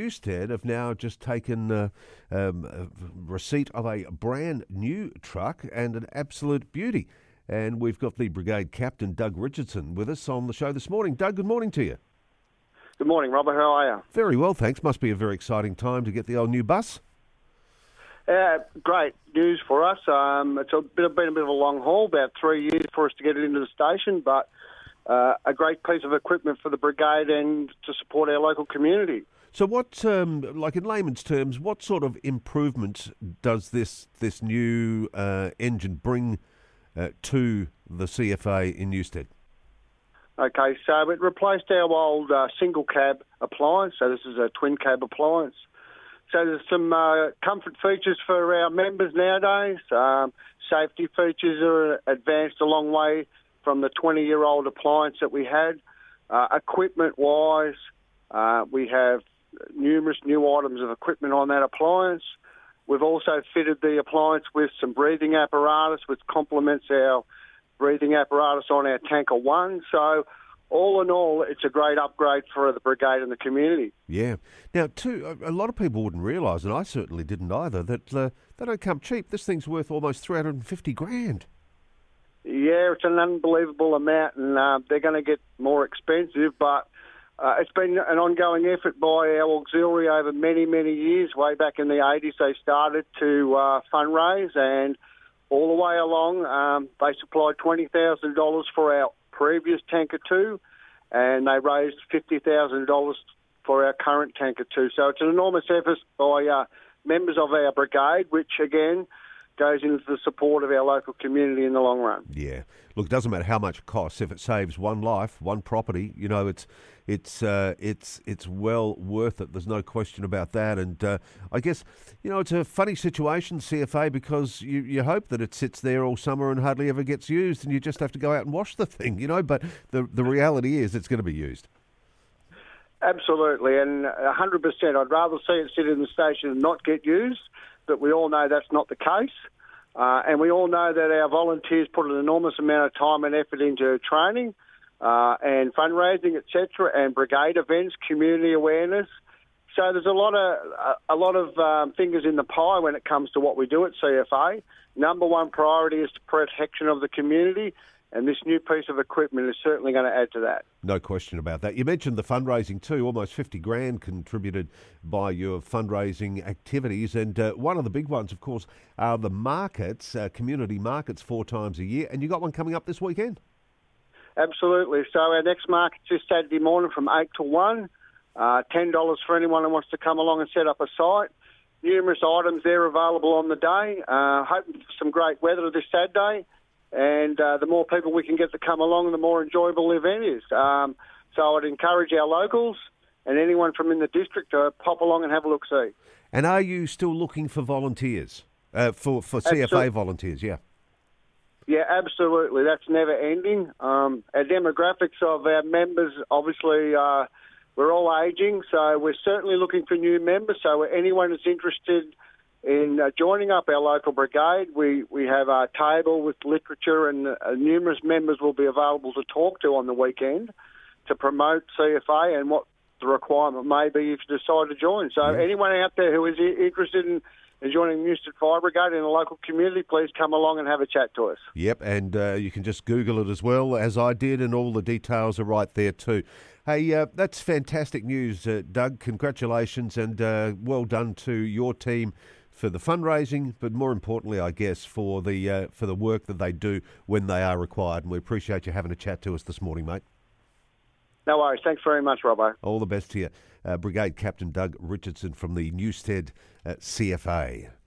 Newstead have now just taken receipt of a brand new truck and an absolute beauty. And we've got the brigade captain, Doug Richardson, with us on the show this morning. Doug, good morning to you. Good morning, Robert. How are you? Very well, thanks. Must be a very exciting time to get the old new bus. Great news for us. It's been a bit of a long haul, about 3 years for us to get it into the station, but a great piece of equipment for the brigade and to support our local community. So what, like in layman's terms, what sort of improvements does this new engine bring to the CFA in Newstead? Okay, so it replaced our old single cab appliance, so this is a twin cab appliance. So there's some comfort features for our members nowadays. Safety features are advanced a long way from the 20-year-old appliance that we had. Equipment-wise, we have numerous new items of equipment on that appliance. We've also fitted the appliance with some breathing apparatus, which complements our breathing apparatus on our Tanker 1. So all in all, it's a great upgrade for the brigade and the community. Yeah. Now, too, a lot of people wouldn't realise, and I certainly didn't either, that they don't come cheap. This thing's worth almost 350 grand. Yeah, it's an unbelievable amount, and they're going to get more expensive, but it's been an ongoing effort by our auxiliary over many, many years. Way back in the 80s, they started to fundraise, and all the way along, they supplied $20,000 for our previous Tanker 2, and they raised $50,000 for our current Tanker 2. So it's an enormous effort by members of our brigade, which, again, goes into the support of our local community in the long run. Yeah. Look, it doesn't matter how much it costs. If it saves one life, one property, you know, it's well worth it. There's no question about that. And I guess, you know, it's a funny situation, CFA, because you hope that it sits there all summer and hardly ever gets used, and you just have to go out and wash the thing, you know. But the reality is it's going to be used. Absolutely, and 100%. I'd rather see it sit in the station and not get used, but we all know that's not the case. And we all know that our volunteers put an enormous amount of time and effort into training and fundraising, etc., and brigade events, community awareness. So there's a lot of fingers in the pie when it comes to what we do at CFA. Number one priority is the protection of the community, and this new piece of equipment is certainly going to add to that. No question about that. You mentioned the fundraising too. Almost 50 grand contributed by your fundraising activities. And one of the big ones, of course, are the markets, community markets 4 times a year. And you got one coming up this weekend? Absolutely. So our next market's this Saturday morning from 8 to 1. $10 for anyone who wants to come along and set up a site. Numerous items there available on the day. Hoping for some great weather this Saturday. And the more people we can get to come along, the more enjoyable the event is. So I'd encourage our locals and anyone from in the district to pop along and have a look-see. And are you still looking for volunteers, for CFA volunteers, yeah? Yeah, absolutely. That's never ending. Our demographics of our members, obviously, we're all ageing, so we're certainly looking for new members. So anyone that's interested in joining up our local brigade, we have a table with literature, and numerous members will be available to talk to on the weekend to promote CFA and what the requirement may be if you decide to join. So anyone out there who is interested in joining the Newstead Fire Brigade in the local community, please come along and have a chat to us. Yep, and you can just Google it as well, as I did, and all the details are right there too. Hey, that's fantastic news, Doug. Congratulations, and well done to your team for the fundraising, but more importantly, I guess, for the work that they do when they are required. And we appreciate you having a chat to us this morning, mate. No worries. Thanks very much, Robbo. All the best to you. Brigade Captain Doug Richardson from the Newstead CFA.